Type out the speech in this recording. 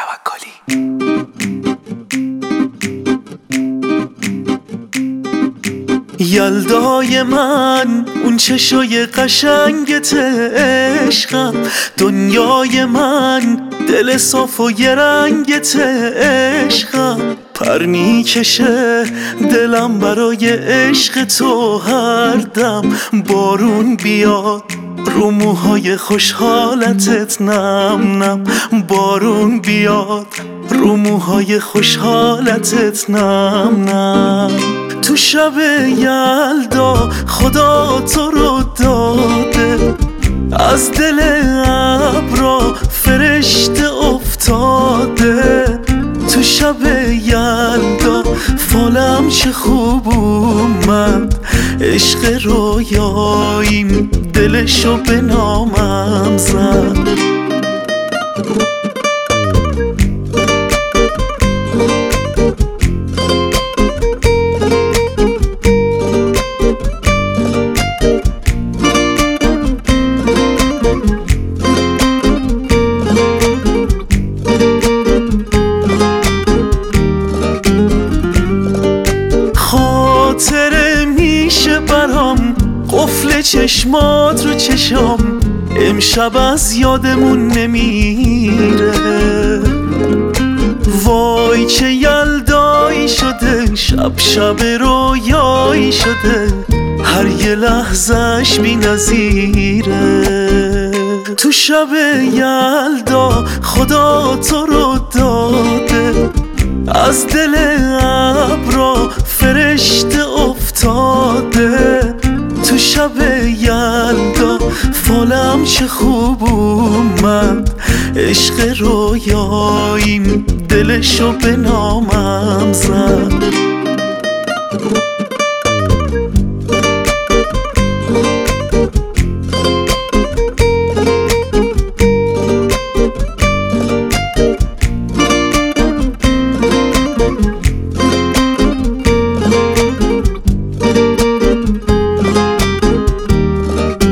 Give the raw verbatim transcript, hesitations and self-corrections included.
توکلی. یلدای من اون چشای قشنگت عشقم، دنیای من دل صاف و یه رنگت عشقم، پر میکشه دلم برای عشق تو هر دم، بارون بیاد رو موهای خوشحالتت نم نم، بارون بیاد رو موهای خوشحالتت نم نم. تو شب یلدا خدا تو رو داده، از دل ابرا فرشته افتاده، تو شب یلدا فالم چه خوب اومد، عشق رویاییم دلشو به نامم زد. خاطره میشه برام قفل چشمات رو چشام، امشب از یادمون نمیره، وای چه یلدایی شده، شب شب رویایی شده، هر یه لحظش بی نظیره. تو شب یلدا خدا تو رو داده، از دل ابرا فرشته افتاده، تو شب یلدا فالم چه خوب اومد، عشق رویاییم دلشو به نامم زد.